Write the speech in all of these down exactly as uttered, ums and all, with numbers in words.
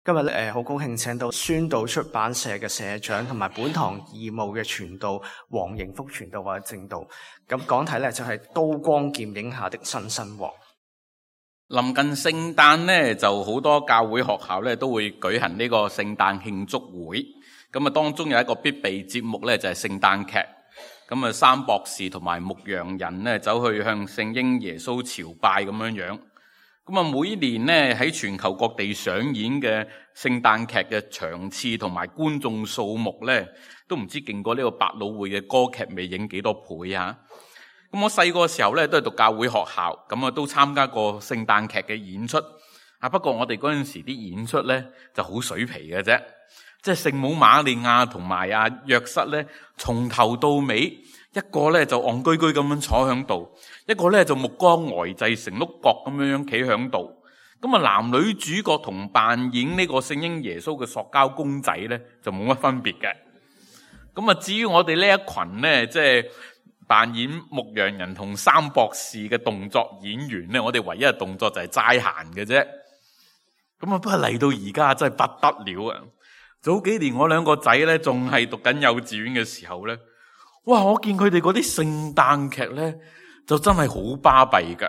今日咧誒好高興請到宣道出版社嘅社長同埋本堂義務嘅傳道黃迎福傳道或者正道。咁講題咧就係刀光劍影下的新生活。 臨近聖誕咧，就好多教會學校咧都會舉行呢個聖誕慶祝會。咁啊，當中有一個必備節目咧就係聖誕劇。咁啊，三博士同埋牧羊人咧走去向聖嬰耶穌朝拜咁樣樣。咁啊，每年咧喺全球各地上演嘅聖誕劇嘅場次同埋觀眾數目咧，都唔知勁過呢個百老匯嘅歌劇魅影幾多倍啊！咁我細個時候咧都係讀教會學校，咁啊都參加過聖誕劇嘅演出。啊，不過我哋嗰陣時啲演出咧就好水皮嘅啫，即係聖母瑪利亞同埋阿約瑟咧，從頭到尾一個咧就戇居居咁樣坐響度，一個咧就目光呆滯成碌角咁樣樣企響度。咁啊，男女主角同扮演呢個聖嬰耶穌嘅塑膠公仔咧就冇乜分別嘅。咁啊，至於我哋呢一群咧，即係扮演牧羊人同三博士嘅動作演員咧，我哋唯一嘅動作就係齋行嘅啫。咁啊，不過嚟到而家真係不得了啊！早幾年我兩個仔咧仲係讀緊幼稚園嘅時候咧，哇！我見佢哋嗰啲聖誕劇咧，就真係好巴閉噶。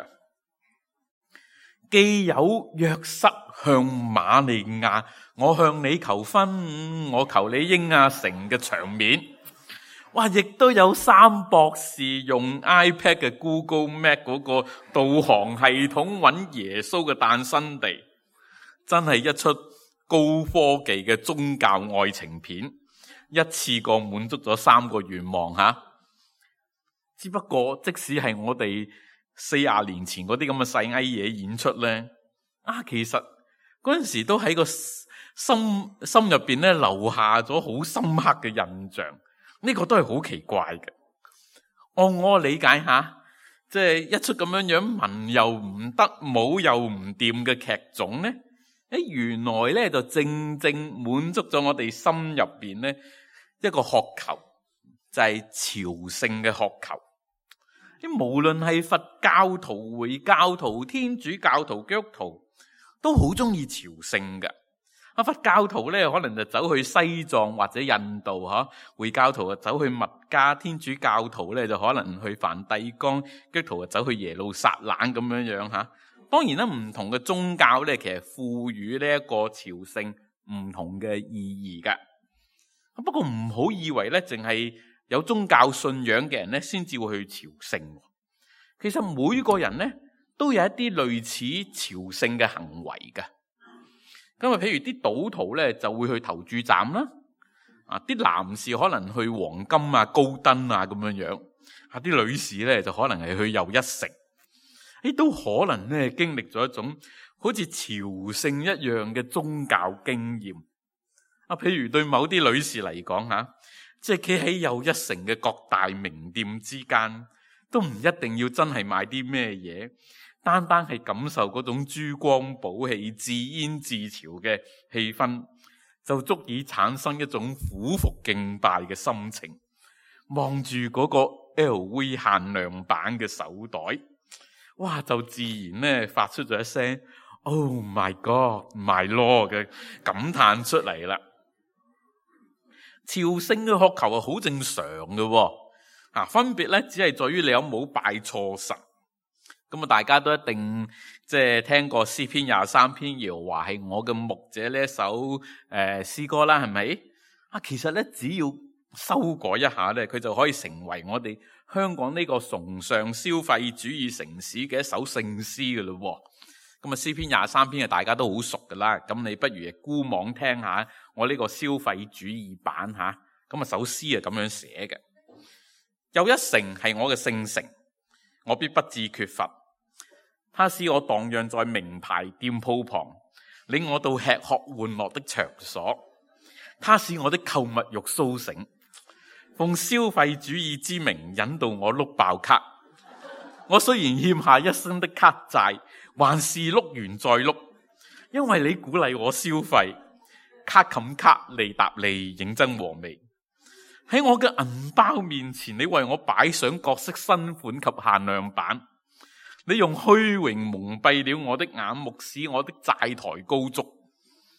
既有約瑟向瑪利亞，我向你求婚，我求你應阿成嘅場面。哇！亦都有三博士用 iPad 嘅 Google Map 嗰個導航系統揾耶穌嘅誕生地，真係一出高科技嘅宗教愛情片，一次過滿足咗三個願望吓。只不過即使係我哋四十年前嗰啲咁嘅細藝嘢演出咧，啊，其實嗰陣時都喺個心心入邊咧留下咗好深刻嘅印象。呢個都係好奇怪嘅。按我理解下，即係一出咁樣樣文又唔得，武又唔掂嘅劇種咧，誒，原來咧就正正滿足咗我哋心入邊咧一個渴求，就係朝聖嘅渴求。啲無論係佛教徒、回教徒、天主教徒、基督徒，都好中意朝聖嘅。啊，佛教徒咧可能就走去西藏或者印度吓，回教徒就走去麥加，天主教徒咧就可能去梵蒂岡，基督徒就走去耶路撒冷咁樣樣吓。當然啦，唔同嘅宗教咧，其實賦予呢一個朝聖唔同嘅意義噶。不過唔好以為咧，淨係有宗教信仰嘅人咧，先至會去朝聖。其實每個人咧都有一啲類似朝聖嘅行為噶。咁啊，譬如啲賭徒咧就會去投注站啦，啊，啲男士可能去黃金啊、高登啊咁樣樣，啊，啲女士咧就可能係去又一城，誒，都可能咧經歷咗一種好似朝聖一樣嘅宗教經驗。啊，譬如對某啲女士嚟講吓，即係企喺又一城嘅各大名店之間，都唔一定要真係買啲咩嘢。單單係感受嗰種珠光寶氣、自煙自潮嘅氣氛，就足以產生一種俯伏敬拜嘅心情。望住嗰個 L V 限量版嘅手袋，哇，就自然咧發出咗一聲 Oh my God, my Lord 嘅感嘆出嚟啦。朝聖嘅渴求係好正常嘅，啊，分別咧只係在於你有冇拜錯神。咁啊，大家都一定即係聽過詩篇廿三篇，耶和華係我嘅牧者呢一首誒詩歌啦，係咪？啊，其實咧只要修改一下咧，佢就可以成為我哋香港呢個崇尚消費主義城市嘅一首聖詩嘅咯。咁啊，詩篇廿三篇啊，大家都好熟噶啦。咁你不如孤網聽下我呢個消費主義版吓。咁啊，首詩係咁樣寫嘅：又一城係我嘅聖城，我必不致缺乏。他使我蕩漾在名牌店鋪旁，領我到吃喝玩樂的場所。他使我的購物欲甦醒，奉消費主義之名引導我碌爆卡。我雖然欠下一生的卡債，還是碌完再碌，因為你鼓勵我消費，卡冚卡，利搭利，認真和味。喺我嘅銀包面前，你為我擺上各式新款及限量版。你用虛榮蒙蔽了我的眼目，使我的債台高築。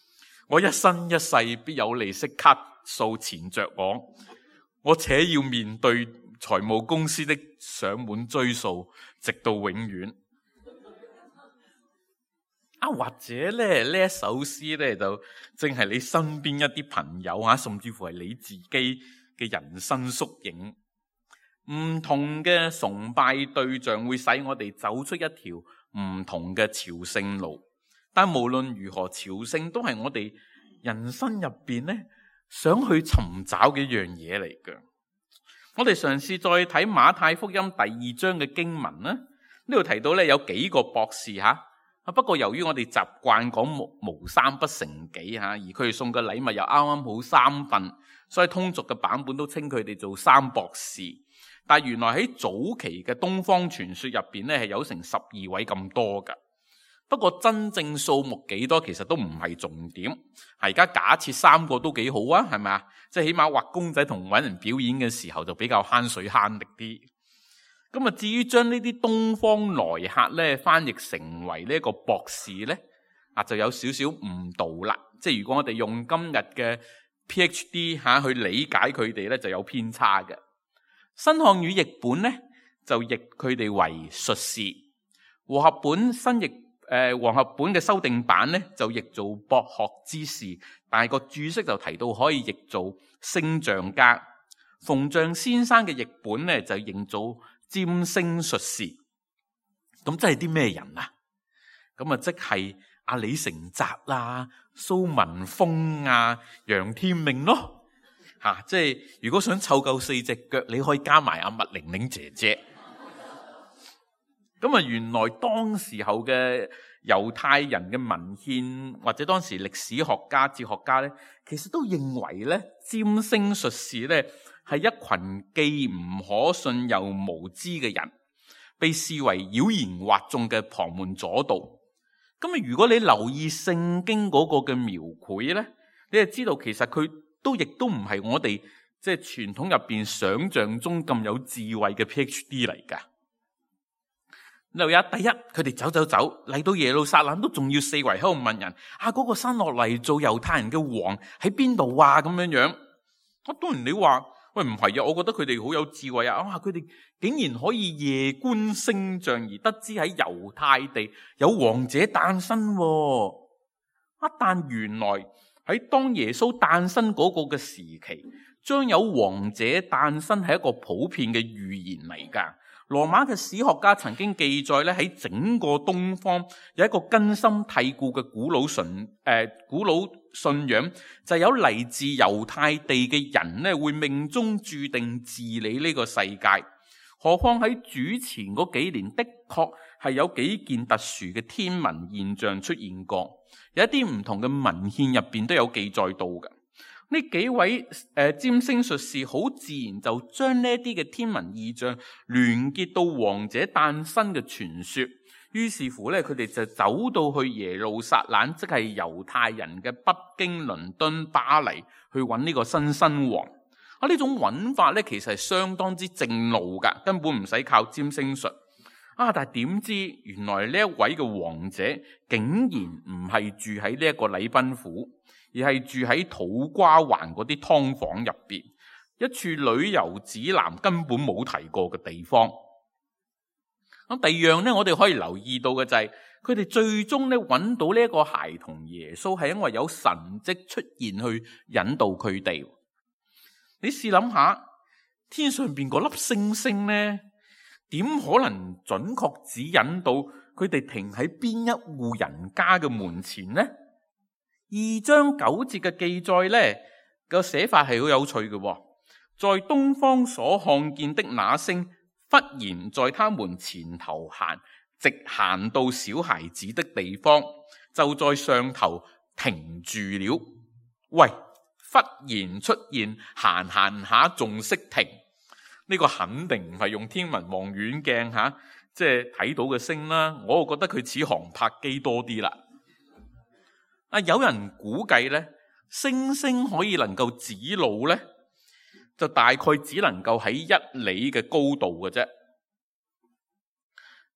我一生一世必有利息卡數纏着我，我且要面對財務公司的上門追訴，直到永遠。啊，或者咧呢一首詩咧就正係你身邊一啲朋友啊，甚至乎係你自己嘅人生縮影。唔同嘅崇拜對象會使我哋走出一條唔同嘅朝聖路，但無論如何，朝聖都係我哋人生入邊咧想去尋找嘅一樣嘢嚟嘅。我哋嘗試再睇馬太福音第二章嘅經文啦，呢度提到咧有幾個博士吓。不過由於我哋習慣講無三不成幾吓，而佢哋送嘅禮物又啱啱好三份，所以通俗嘅版本都稱佢哋做三博士。但原來喺早期嘅東方傳說入邊咧係有成十二位咁多噶。不過真正數目幾多其實都唔係重點。而家假設三個都幾好啊，係咪啊？即係起碼畫公仔同搵人表演嘅時候就比較慳水慳力啲。咁啊，至於將呢啲東方來客咧翻譯成為呢個博士咧，啊就有少少誤導啦。即係如果我哋用今日嘅 PhD 吓去理解佢哋咧，就有偏差嘅。新漢語譯本咧就譯佢哋為術士，和合本新譯誒和合本嘅修訂版咧就譯做博學之士，但係個注釋就提到可以譯做星象家。馮象先生嘅譯本咧就譯做占星術士。咁即係啲咩人啊？咁啊即係阿李成澤啦、蘇文峰啊、楊天命咯。吓、啊，即係如果想湊夠四隻腳，你可以加埋阿麥玲玲姐姐。咁啊，原來當時候嘅猶太人嘅文獻或者當時歷史學家、哲學家咧，其實都認為咧，占星術士咧係一群既唔可信又無知嘅人，被視為妖言惑眾嘅旁門左道。咁啊，如果你留意聖經嗰個嘅描繪咧，你就知道其實佢都亦都唔係我哋即係傳統入邊想象中咁有智慧嘅 PhD 嚟噶。留意下，第一，佢哋走走走嚟到耶路撒冷，都仲要四圍喺度問人啊，嗰個生落嚟做猶太人嘅王喺邊度啊？咁樣樣。啊，當然你話喂唔係啊，我覺得佢哋好有智慧啊！啊，佢哋竟然可以夜觀星象而得知喺猶太地有王者誕生喎。啊，但原來喺當耶穌誕生嗰個嘅時期，將有王者誕生係一個普遍嘅預言嚟噶。羅馬嘅史學家曾經記載咧，喺整個東方有一個根深蒂固嘅古老信誒、呃、古老信仰，就係有嚟自猶太地嘅人咧，會命中注定治理呢個世界。何況喺主前嗰幾年，的確係有幾件特殊嘅天文現象出現過，有一啲唔同嘅文獻入邊都有記載到嘅。呢幾位誒、呃、占星術士好自然就將呢啲嘅天文異象聯結到王者誕生嘅傳說，於是乎咧，佢哋就走到去耶路撒冷，即係猶太人嘅北京、倫敦、巴黎，去揾呢個新生王。啊，呢種揾法咧，其實係相當之正路噶，根本唔使靠占星術。啊，但係點知原來呢一位嘅王者竟然唔係住喺呢一個禮賓府，而係住喺土瓜灣嗰啲劏房入邊，一處旅遊指南根本冇提過嘅地方。咁第二樣咧，我哋可以留意到嘅就係佢哋最終咧揾到呢一個孩童耶穌，係因為有神蹟出現去引導佢哋。你試諗下，天上邊嗰粒星星咧，點可能準確指引到佢哋停喺邊一戶人家嘅門前呢？二章九節嘅記載咧，個寫法係好有趣嘅。在東方所看見的那星，忽然在他們前頭行，直行到小孩子的地方，就在上頭停住了。喂，忽然出現，行行下仲識停，呢、這個肯定唔係用天文望遠鏡吓，即係睇到嘅星啦。我就覺得佢似航拍機多啲啦。啊！有人估計咧，星星可以能夠指路咧，就大概只能夠喺一里嘅高度嘅啫。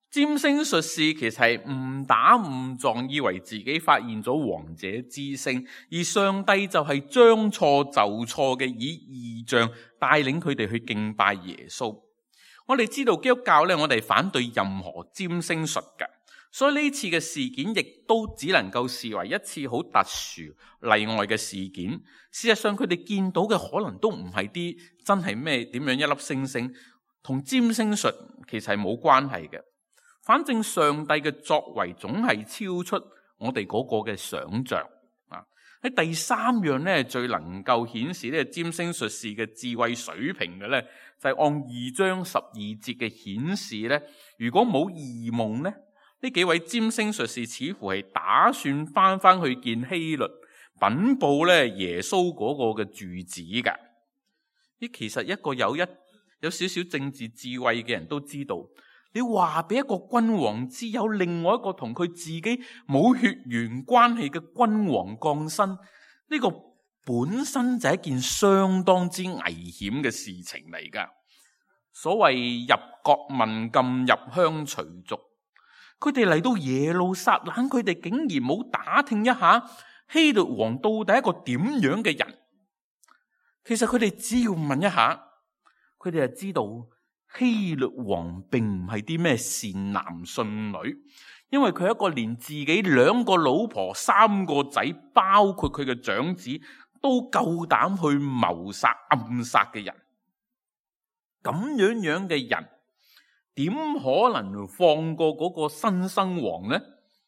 占星術士其實係誤打誤撞，以為自己發現咗王者之星，而上帝就係將錯就錯嘅，以異象帶領佢哋去敬拜耶穌。我哋知道基督教咧，我哋反對任何占星術嘅，所以呢次嘅事件亦都只能夠視為一次好特殊例外嘅事件。事實上，佢哋見到嘅可能都唔係啲真係咩點樣一粒星星，同占星術其實係冇關係嘅。反正上帝嘅作為總係超出我哋嗰個嘅想象啊！喺第三樣咧，最能夠顯示呢個占星術士嘅智慧水平嘅咧，就係按二章十二節嘅顯示咧，如果冇異夢咧，呢幾位占星術士似乎係打算翻翻去見希律稟報咧耶穌嗰個嘅住址噶。呢其實一個有一有少少政治智慧嘅人都知道。你話俾一個君王知，有另外一個同佢自己冇血緣關係嘅君王降生，呢個本身就係一件相當之危險嘅事情嚟噶。所謂入國問禁，入鄉隨俗，佢哋嚟到耶路撒冷，佢哋竟然冇打聽一下希律王到底係一個點樣嘅人。其實佢哋只要問一下，佢哋就知道希律王並唔係啲咩善男信女，因為佢係一個連自己兩個老婆三個仔，包括佢嘅長子都夠膽去謀殺暗殺嘅人。咁樣樣嘅人點可能放過嗰個新生王呢？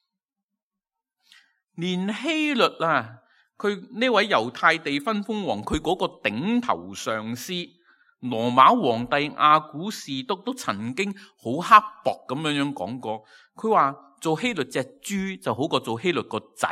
連希律啊，佢呢位猶太地分封王，佢嗰個頂頭上司羅馬皇帝亞古士督都曾經好刻薄咁樣樣講過，佢話做希律隻豬就好過做希律個仔。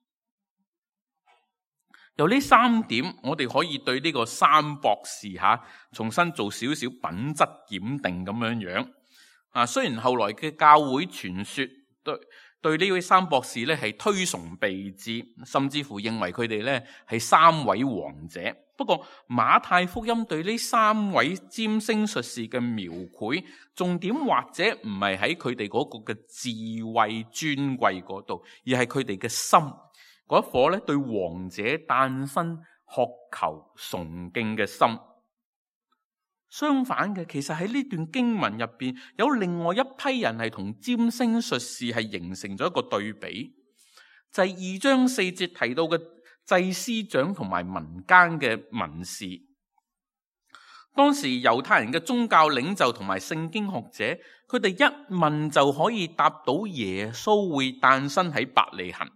由呢三點，我哋可以對呢個三博士吓重新做少少品質檢定咁樣樣。啊，雖然後來嘅教會傳說對對呢位三博士咧係推崇備至，甚至乎認為佢哋咧係三位王者。不過馬太福音對呢三位占星術士嘅描繪，重點或者唔係喺佢哋嗰個嘅智慧尊貴嗰度，而係佢哋嘅心嗰一顆咧對王者誕生渴求崇敬嘅心。相反嘅，其實喺呢段經文入邊，有另外一批人係同占星術士係形成咗一個對比，就係、是、二章四節提到嘅祭司長同埋民間嘅文士。當時猶太人嘅宗教領袖同埋聖經學者，佢哋一問就可以答到耶穌會誕生喺伯利恆。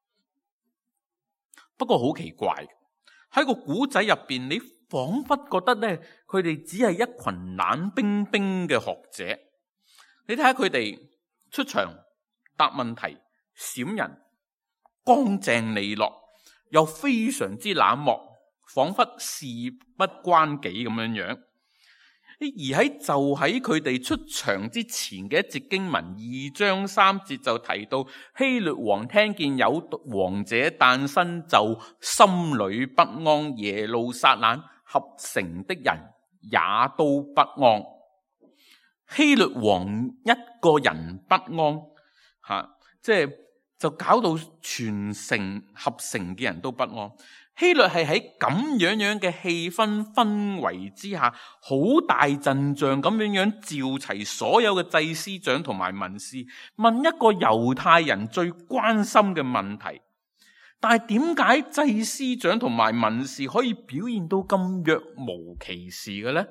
不過好奇怪，喺個古仔入邊，你仿佛覺得咧，佢哋只係一群冷冰冰嘅學者。你睇下佢哋出場答問題，閃人，乾淨利落，又非常之冷漠，仿佛事不關己咁樣樣。而喺就喺佢哋出場之前嘅一節經文二章三節就提到，希律王聽見有王者誕生，就心裏不安，耶路撒冷合城的人也都不安。希律王一個人不安，吓，即係就搞到全城合城嘅人都不安。希律係喺咁樣樣嘅氣氛氛圍之下，好大陣仗咁樣樣召齊所有嘅祭司長同埋文士，問一個猶太人最關心嘅問題。但係點解祭司長同埋文士可以表現到咁若無其事嘅呢？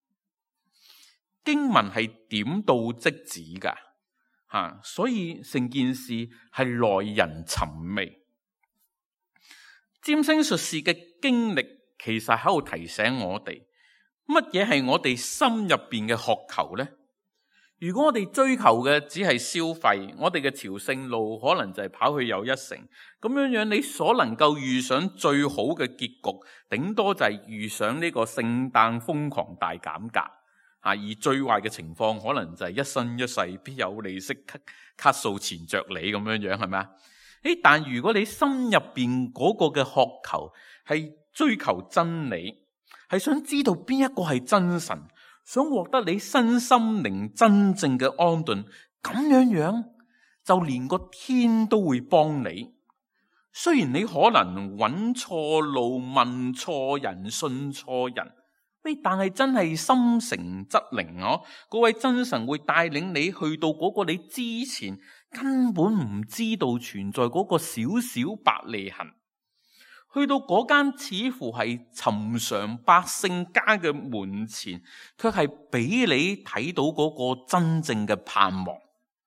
經文係點到即止噶，吓，所以成件事係耐人尋味。占星術士嘅經歷其實喺度提醒我哋，乜嘢係我哋心入邊嘅渴求呢？如果我哋追求嘅只係消費，我哋嘅朝聖路可能就係跑去又一城咁樣樣，你所能夠遇上最好嘅結局，頂多就係遇上呢個聖誕瘋狂大減價，而最壞嘅情況可能就係一生一世必有利息卡卡數纏着你咁樣樣，係咪啊？誒，但如果你心入邊嗰個嘅渴求係追求真理，係想知道邊一個係真神，想獲得你身心靈真正嘅安頓， 咁樣樣就連個天都會幫你。雖然你可能揾錯路、問錯人、信錯人，喂，但係真係心誠則靈哦。嗰位真神會帶領你去到嗰個你之前根本唔知道存在嗰個小小伯利恆，去到嗰間似乎係尋常百姓家嘅門前，卻係俾你睇到嗰個真正嘅盼望。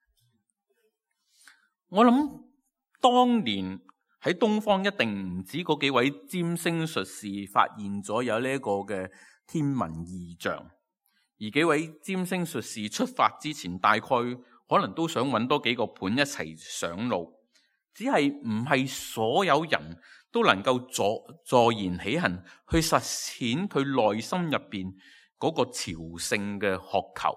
我諗當年喺東方一定唔止嗰幾位占星術士發現咗有呢一個嘅天文異象，而幾位占星術士出發之前，大概可能都想揾多幾個伴一齊上路，只係唔係所有人都能夠坐坐言起行去實踐佢內心入邊嗰個朝聖嘅渴求。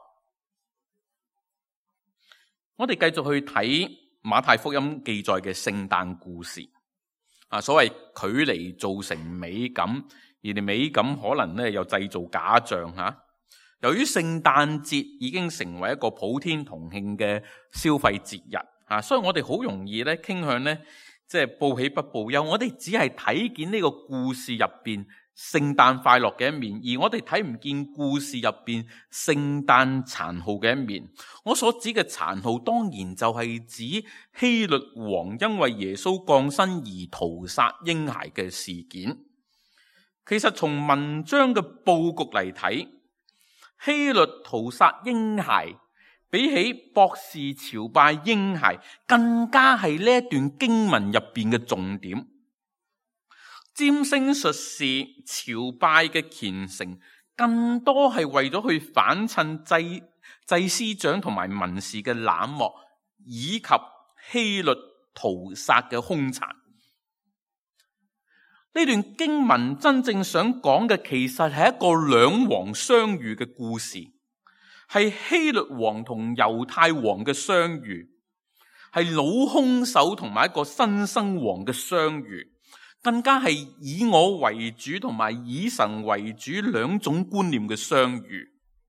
我哋繼續去睇馬太福音記載嘅聖誕故事啊，所謂距離造成美感，而啲美感可能咧又製造假象吓。由於聖誕節已經成為一個普天同慶嘅消費節日啊，所以我哋好容易咧傾向咧即係報喜不報憂。我哋只係睇見呢個故事入邊聖誕快樂嘅一面，而我哋睇唔見故事入邊聖誕殘酷嘅一面。我所指嘅殘酷當然就係指希律王因為耶穌降生而屠殺嬰孩嘅事件。其實從文章嘅佈局嚟睇，希律屠殺嬰孩比起博士朝拜嬰孩更加係呢一段經文入邊嘅重點。占星術士朝拜嘅虔誠更多係為咗去反襯祭祭司長同埋文士嘅冷漠，以及希律屠殺嘅兇殘。呢段經文真正想講嘅其實係一個兩王相遇嘅故事，係希律王同猶太王嘅相遇，係老兇手同埋一個新生王嘅相遇，更加係以我為主同埋以神為主兩種觀念嘅相遇。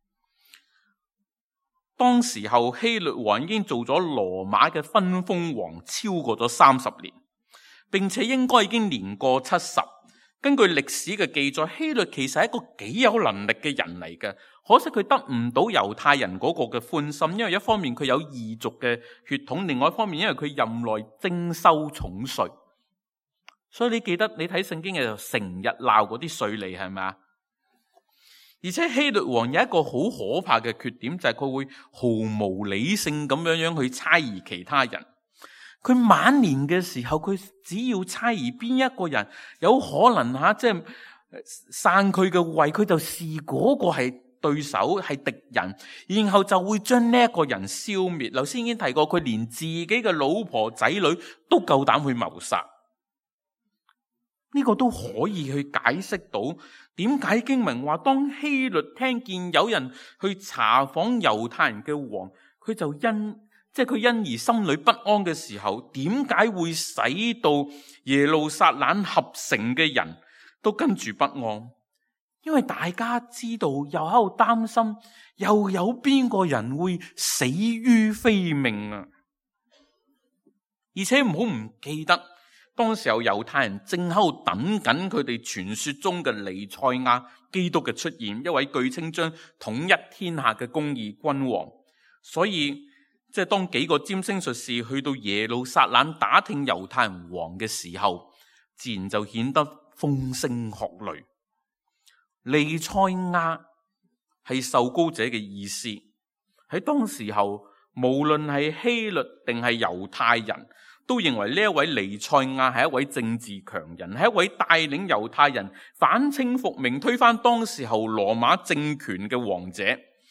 當時候希律王已經做咗羅馬嘅分封王超過咗三十年，並且應該已經年過七十。根據歷史嘅記載，希律其實係一個幾有能力嘅人嚟嘅，可惜佢得唔到猶太人嗰個嘅歡心，因為一方面佢有異族嘅血統，另外一方面因為佢任內徵收重稅。所以你記得你睇聖經嘅時候成日鬧嗰啲稅吏，係咪啊？而且希律王有一個好可怕嘅缺點，就係佢會毫無理性咁樣樣去猜疑其他人。佢晚年嘅時候，佢只要猜疑邊一個人有可能吓，即係散佢嘅位，佢就視嗰個係對手，係敵人，然後就會將呢一個人消滅。頭先已經提過，佢連自己嘅老婆仔女都夠膽去謀殺。呢個都可以去解釋到點解經文話，當希律聽見有人去查訪猶太人嘅王，佢就因即係佢因而心裏不安嘅時候，點解會使到耶路撒冷合城嘅人都跟住不安？因為大家知道，又喺度擔心，又有邊個人會死於非命啊！而且唔好唔記得，當時候猶太人正喺度等緊佢哋傳說中嘅彌賽亞基督嘅出現，一位據稱將統一天下嘅公義君王。所以即係當幾個占星術士去到耶路撒冷打聽猶太人王嘅時候，自然就顯得風聲鶴唳。彌賽亞係受膏者嘅意思，喺當時候無論係希律定係猶太人，都認為呢一位彌賽亞係一位政治強人，係一位帶領猶太人反清復明、推翻當時候羅馬政權嘅王者。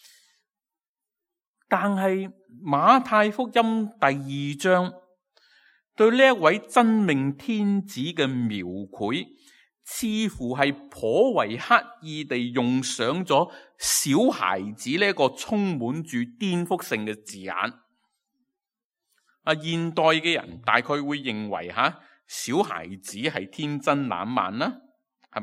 但係馬太福音第二章對呢一位真命天子嘅描繪，似乎係頗為刻意地用上咗小孩子呢一個充滿住顛覆性嘅字眼。啊，現代嘅人大概會認為吓小孩子係天真爛漫啦，係嘛？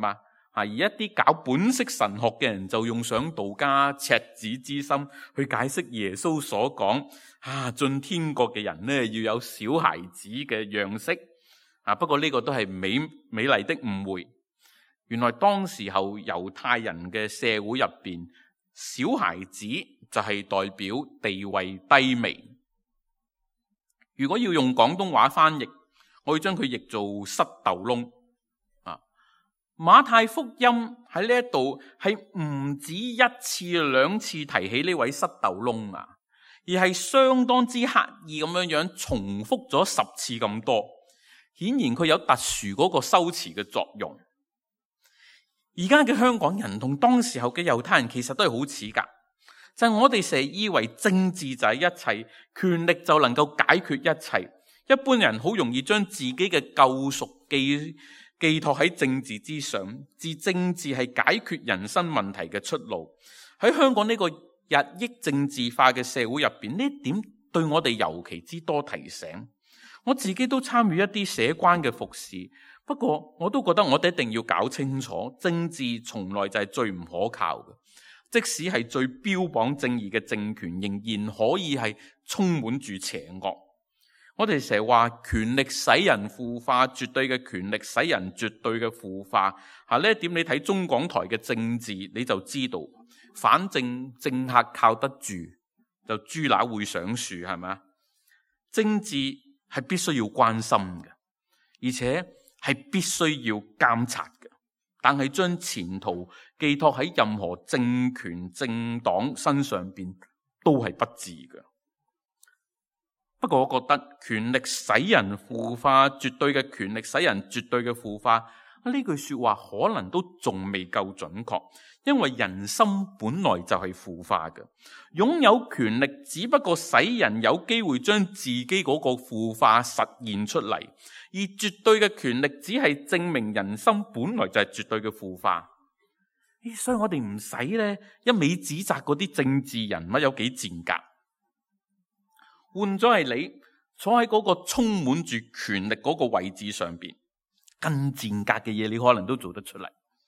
而一啲搞本色神學嘅人就用上道家赤子之心去解釋耶穌所講啊，進天國嘅人呢要有小孩子嘅樣式啊。不過呢個都係美美麗的誤會。原來當時候猶太人嘅社會入邊，小孩子就係代表地位低微。如果要用廣東話翻譯，我會將佢譯做塞豆窿。馬太福音喺呢一度係唔止一次兩次提起呢位塞豆窿啊，而係相當之刻意咁樣樣重複咗十次咁多，顯然佢有特殊嗰個修辭嘅作用。而家嘅香港人同當時候嘅猶太人其實都係好似噶，就係我哋成日以為政治就係一切，權力就能夠解決一切。一般人好容易將自己嘅救贖寄寄託喺政治之上，自政治係解決人生問題嘅出路。喺香港呢個日益政治化嘅社會入邊，呢點對我哋尤其之多提醒。我自己都參與一啲社關嘅服侍，不過我都覺得我哋一定要搞清楚，政治從來就係最唔可靠嘅。即使係最標榜正義嘅政權，仍然可以係充滿住邪惡。我哋成日話權力使人腐化，絕對嘅權力使人絕對嘅腐化。吓，呢一點你睇中港台嘅政治你就知道，反正政客靠得住，就豬乸會上樹，係咪啊？政治係必須要關心嘅，而且係必須要監察嘅。但係將前途寄託喺任何政權政黨身上邊，都係不智嘅。不過我覺得權力使人腐化，絕對嘅權力使人絕對嘅腐化，呢句說話可能都仲未夠準確，因為人心本來就係腐化嘅，擁有權力只不過使人有機會將自己嗰個腐化實現出嚟，而絕對嘅權力只係證明人心本來就係絕對嘅腐化。所以我哋唔使咧一味指責嗰啲政治人物有幾賤格。換咗係你坐喺嗰個充滿住權力嗰個位置上邊，更賤格嘅嘢你可能都做得出嚟。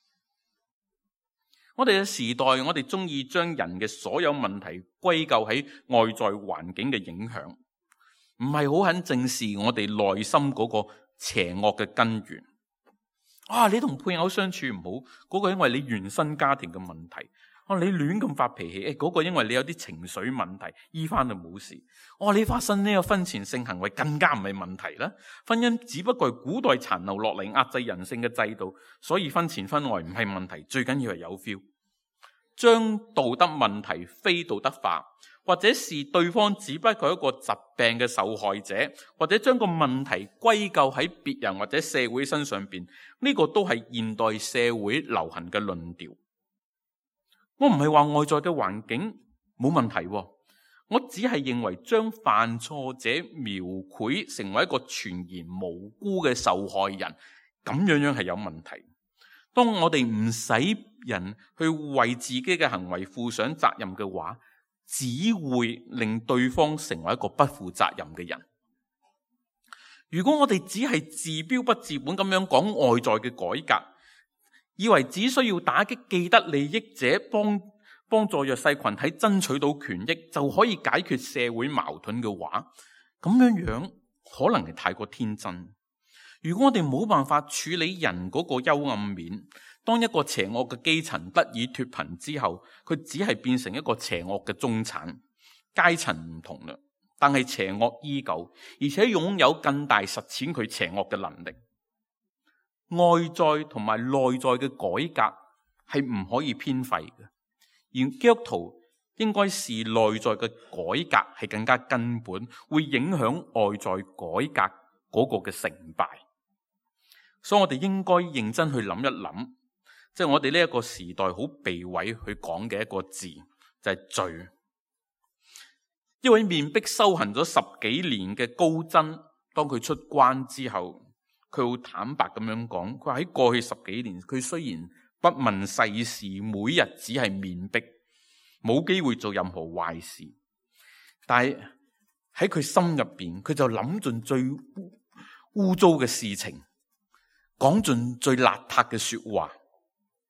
我哋嘅時代，我哋中意將人嘅所有問題歸咎喺外在環境嘅影響，唔係好肯正視我哋內心嗰個邪惡嘅根源。啊，你同配偶相處唔好，嗰個因為你原生家庭嘅問題。哦，你亂咁發脾氣，誒，嗰個因為你有啲情緒問題，醫翻就冇事。哦，你發生呢個婚前性行為更加唔係問題啦。婚姻只不過係古代殘留落嚟壓制人性嘅制度，所以婚前婚外唔係問題，最緊要係有 feel。將道德問題非道德化，或者是對方只不過係一個疾病嘅受害者，或者將個問題歸咎喺別人或者社會身上邊，呢個都係現代社會流行嘅論調。我唔係話外在嘅環境冇問題，我只係認為將犯錯者描繪成為一個全然無辜嘅受害人，咁樣樣係有問題。當我哋唔使人去為自己嘅行為負上責任嘅話，只會令對方成為一個不負責任嘅人。如果我哋只係治標不治本咁樣講外在嘅改革，以為只需要打擊既得利益者，幫幫助弱勢群體爭取到權益，就可以解決社會矛盾嘅話，咁樣樣可能係太過天真。如果我哋冇辦法處理人嗰個幽暗面，當一個邪惡嘅基層得以脫貧之後，佢只係變成一個邪惡嘅中產，階層唔同啦，但係邪惡依舊，而且擁有更大實踐佢邪惡嘅能力。外在同埋內在嘅改革係唔可以偏廢嘅，而基督徒應該視內在嘅改革係更加根本，會影響外在改革嗰個嘅成敗。所以我哋應該認真去諗一諗，即係我哋呢一個時代好避諱去講嘅一個字就係罪。一位面壁修行咗十幾年嘅高僧，當佢出關之後，佢好坦白咁樣講，佢話喺過去十幾年，佢雖然不問世事，每日只係面壁，冇機會做任何壞事，但係喺佢心入邊，佢就諗盡最污糟嘅事情，講盡最邋遢嘅說話，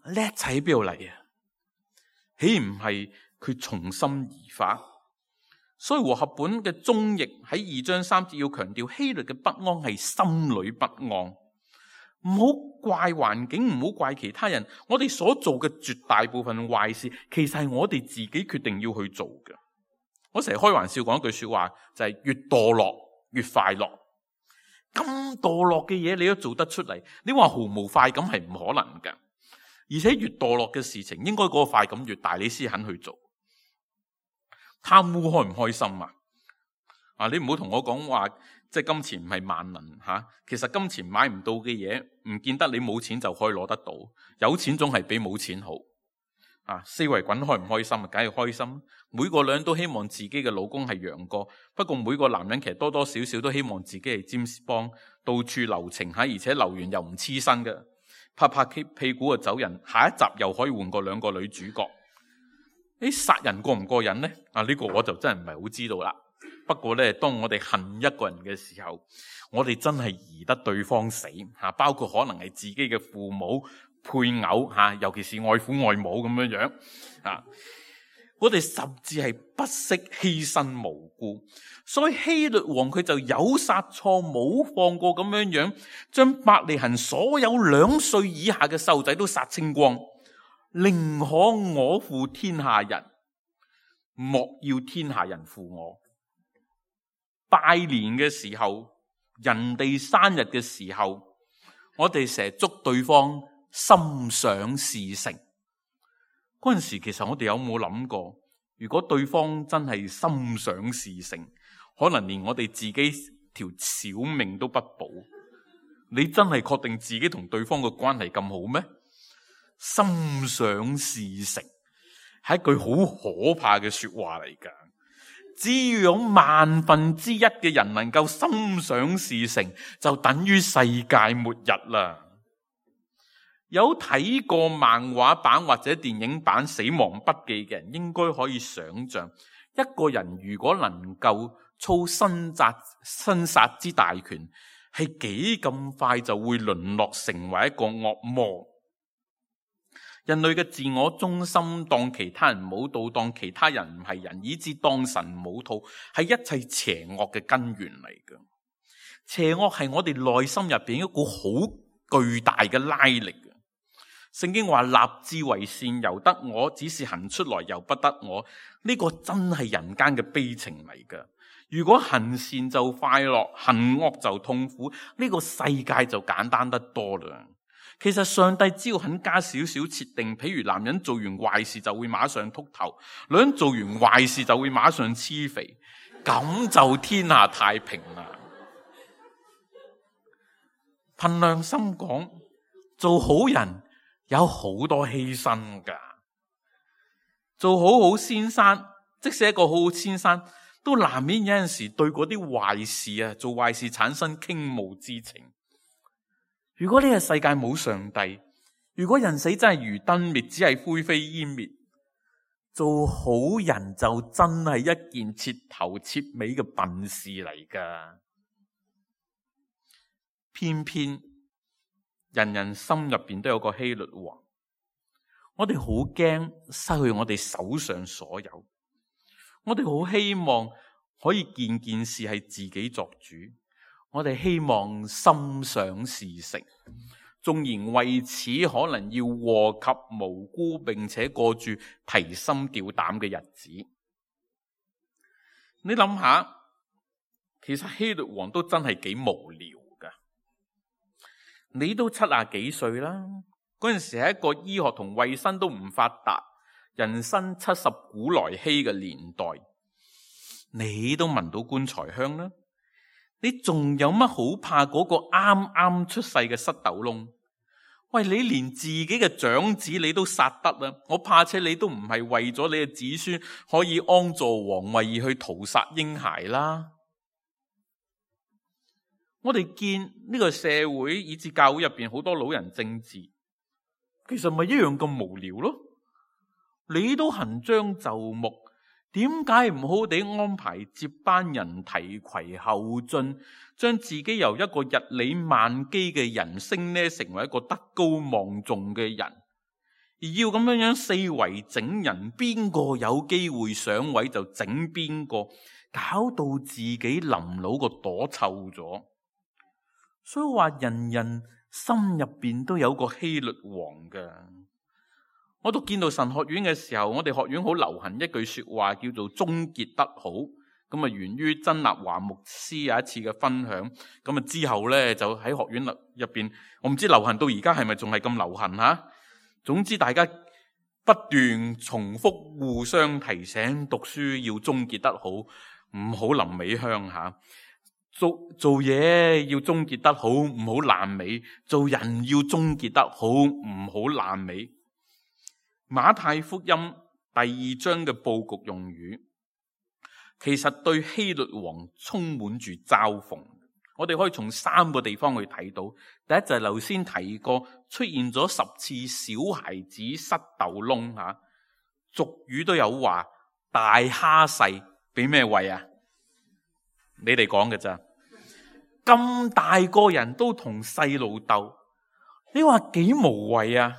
叻仔喺邊度嚟啊？豈唔係佢從心而發？所以和合本嘅中譯喺二章三節要強調希律嘅不安係心裏不安。唔好怪環境，唔好怪其他人。我哋所做嘅絕大部分壞事，其實係我哋自己決定要去做嘅。我成日開玩笑講一句說話，就係越墮落越快樂。咁墮落嘅嘢你都做得出嚟，你話毫無快感係唔可能嘅。而且越墮落嘅事情，應該嗰個快感越大，你先肯去做。貪污開唔開心啊？啊，你唔好同我講話，即係金錢唔係萬能吓、啊。其實金錢買唔到嘅嘢，唔見得你冇錢就可以攞得到。有錢總係比冇錢好。啊，四圍滾開唔開心啊？梗係開心。每個女人都希望自己嘅老公係楊過，不過每個男人其實多多少少都希望自己係詹姆斯邦，到處留情吓，而且留完又唔黐身嘅，拍拍屁股就走人。下一集又可以換過兩個女主角。誒，殺人過唔過癮呢？啊，呢個我就真係唔係好知道啦。不過咧，當我哋恨一個人嘅時候，我哋真係宜得對方死吓，包括可能係自己嘅父母、配偶吓，尤其是外父外母咁樣樣啊。我哋甚至係不惜犧牲無辜，所以希律王佢就有殺錯冇放過咁樣樣，將伯利恆所有兩歲以下嘅細路仔都殺清光。寧可我負天下人，莫要天下人負我。拜年嘅時候，人哋生日嘅時候，我哋成日祝對方心想事成。嗰陣時其實我哋有冇諗過，如果對方真係心想事成，可能連我哋自己條小命都不保。你真係確定自己同對方嘅關係咁好咩？心想事成係一句好可怕嘅說話嚟噶。只要有萬分之一嘅人能夠心想事成，就等於世界末日啦。有睇過漫畫版或者電影版《死亡筆記》嘅人，應該可以想象，一個人如果能夠操生殺生殺之大權，係幾咁快就會淪落成為一個惡魔。人類嘅自我中心，當其他人冇到，當其他人唔係人，以致當神冇套，係一切邪惡嘅根源嚟嘅。邪惡係我哋內心入邊一股好巨大嘅拉力嘅。聖經話立志為善由得我，只是行出來由不得我。呢個真係人間嘅悲情嚟嘅。如果行善就快樂，行惡就痛苦，呢個世界就簡單得多啦。其實上帝只要肯加少少設定，譬如男人做完壞事就會馬上禿頭，女人做完壞事就會馬上黐肥，咁就天下太平啦。憑良心講，做好人有好多犧牲噶。做好好先生，即使一個好好先生，都難免有陣時對嗰啲壞事啊，做壞事產生傾慕之情。如果呢個世界冇上帝，如果人死真係如燈滅，只係灰飛煙滅，做好人就真係一件徹頭徹尾嘅笨事嚟噶。偏偏人人心入邊都有個希律王，我哋好驚失去我哋手上所有，我哋好希望可以件件事係自己作主。我哋希望心想事成，縱然為此可能要禍及無辜，並且過住提心吊膽嘅日子。你諗下，其實希律王都真係幾無聊噶。你都七十幾歲啦，嗰陣時係一個醫學同衛生都唔發達，人生七十古來稀嘅年代，你都聞到棺材香啦。你仲有乜好怕嗰個啱啱出世嘅塞豆窿？喂，你連自己嘅長子你都殺得啦，我怕且你都唔係為咗你嘅子孫可以安坐皇位而去屠殺嬰孩啦。我哋見呢個社會以至教會入邊好多老人政治，其實咪一樣咁無聊咯。你都行將就木，點解唔好地安排接班人提攜後進，將自己由一個日理萬機嘅人升呢，成為一個德高望重嘅人， 而要咁樣樣四圍整人，邊個有機會上位就整邊個，搞到自己臨老個朵臭咗。所以話人人心入邊都有個希律王㗎。我讀建道神學院嘅時候，我哋學院好流行一句說話叫做終結得好，咁啊源於曾立華牧師有一次嘅分享。咁啊之後咧就喺學院入邊，我唔知流行到而家係咪仲係咁流行吓。總之大家不斷重複互相提醒，讀書要終結得好，唔好臨尾香吓。做做嘢要終結得好，唔好爛尾；做人要終結得好，唔好爛尾。馬太福音第二章嘅布局用語，其實對希律王充滿住嘲諷。我哋可以從三個地方去睇到。第一就係頭先提過，出現咗十次小孩子塞豆窿吓，俗語都有話大蝦細俾咩餵啊？你哋講嘅咋？咁大個人都同細路鬥，你話幾無謂啊？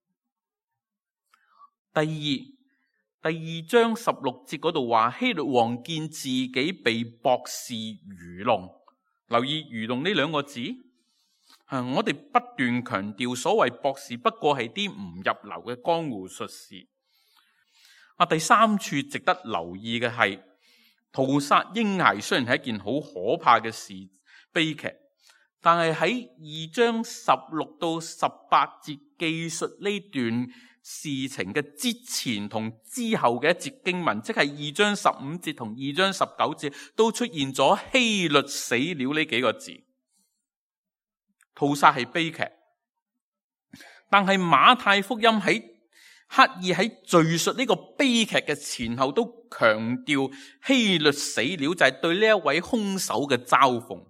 第二，第二章十六節嗰度話，希律王見自己被博士愚弄，留意愚弄呢兩個字。我哋不斷強調，所謂博士不過係啲唔入流嘅江湖術士。啊，第三處值得留意嘅係，屠殺嬰孩雖然係一件好可怕嘅事，悲劇，但係喺二章十六到十八節記述呢段事情嘅之前同之後嘅一節經文，即係二章十五節同二章十九節都出現咗希律死了呢幾個字。屠殺係悲劇，但係馬太福音喺刻意喺敘述呢個悲劇嘅前後都強調希律死了，就係對呢一位兇手嘅嘲諷。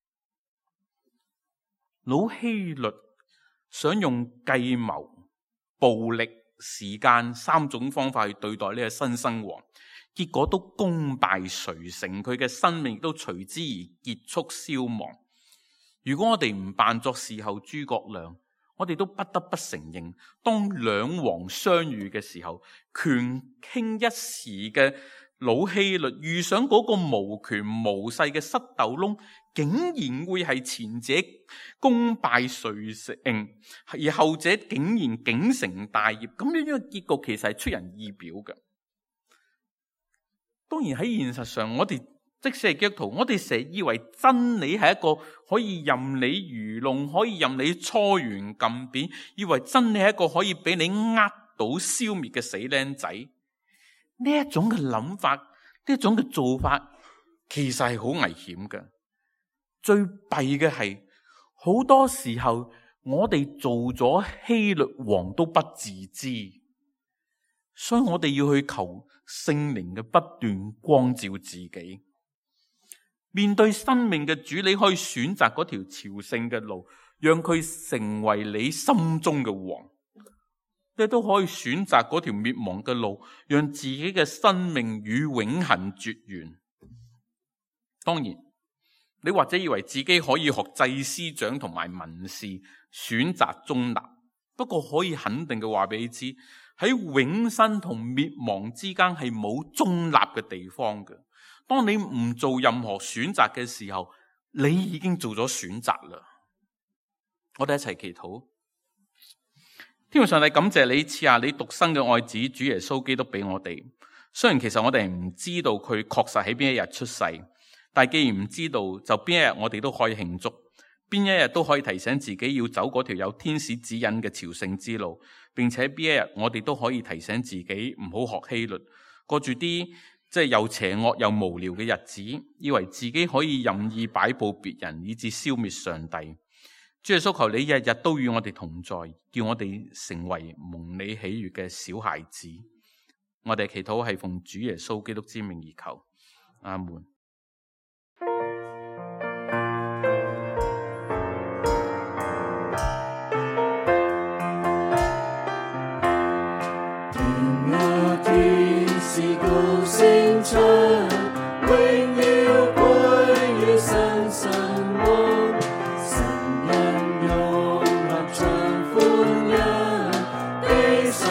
老希律想用計謀、暴力、時間三種方法去對待呢個新生王，結果都功敗垂成，佢嘅生命亦都隨之而結束消亡。如果我哋唔扮作事後諸葛亮，我哋都不得不承認，當兩王相遇嘅時候，權傾一時嘅老希律遇上嗰個無權無勢嘅塞豆窿，竟然會係前者功敗垂成，而後者竟然竟成大業。咁樣樣嘅結局其實係出人意表嘅。當然喺現實上，我哋即使係基督徒，我哋成日以為真理係一個可以任你愚弄，可以任你搓圓撳扁，以為真理係一個可以俾你呃到消滅嘅死僆仔。呢一種嘅諗法，呢一種嘅做法，其實係好危險嘅。最弊嘅係，好多時候我哋做咗希律王都不自知，所以我哋要去求聖靈嘅不斷光照自己。面對生命嘅主，你可以選擇嗰條朝聖嘅路，讓佢成為你心中嘅王；你都可以選擇嗰條滅亡嘅路，讓自己嘅生命與永恆絕緣。當然，你或者以為自己可以學祭司長同埋文士，選擇中立。不過可以肯定嘅話俾你知，喺永生同滅亡之間係冇中立嘅地方嘅。當你唔做任何選擇嘅時候，你已經做咗選擇啦。我哋一齊祈禱。天父上帝，感謝你賜下你獨生嘅愛子主耶穌基督俾我哋。雖然其實我哋唔知道佢確實喺邊一日出世，但既然唔知道，就邊一日我哋都可以慶祝，邊一日都可以提醒自己要走嗰條有天使指引嘅朝聖之路，並且邊一日我哋都可以提醒自己唔好學希律，過住啲即係又邪惡又無聊嘅日子，以為自己可以任意擺布別人，以致消滅上帝。主耶穌，求你日日都與我哋同在，叫我哋成為蒙你喜悅嘅小孩子。我哋祈禱係奉主耶穌基督之名而求，阿門。 是高聲唱，榮耀歸於神神王，神人用立唱歡欣，地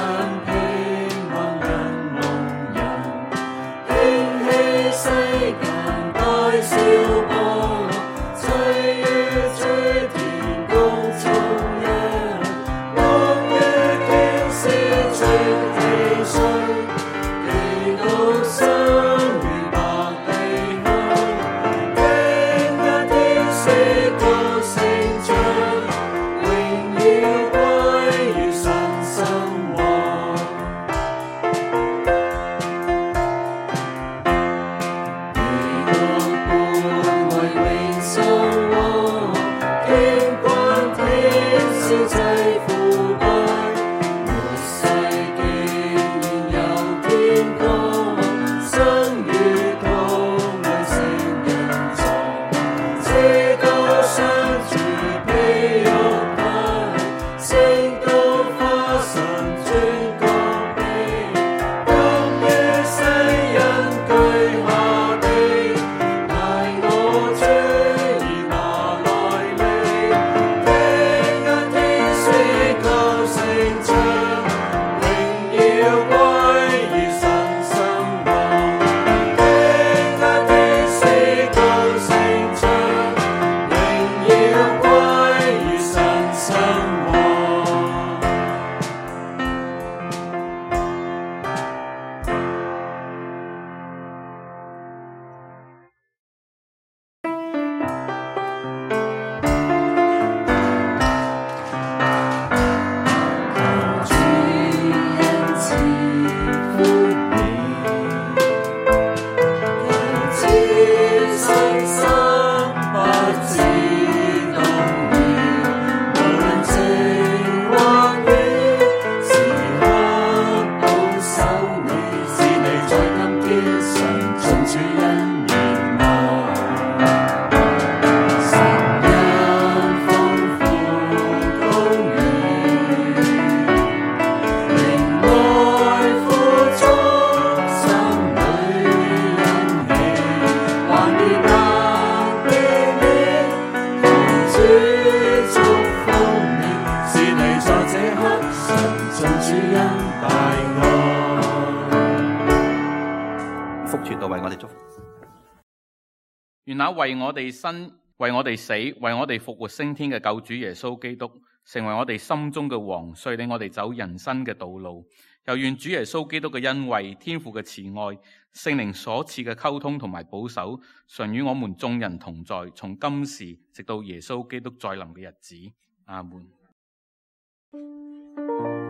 願那為我哋生、為我哋死、為我哋復活升天嘅救主耶穌基督，成為我哋心中嘅王，率領我哋走人生嘅道路。又願主耶穌基督嘅恩惠、天父嘅慈愛、聖靈所賜嘅溝通同埋保守，常與我們眾人同在，從今時直到耶穌基督再臨嘅日子。阿門。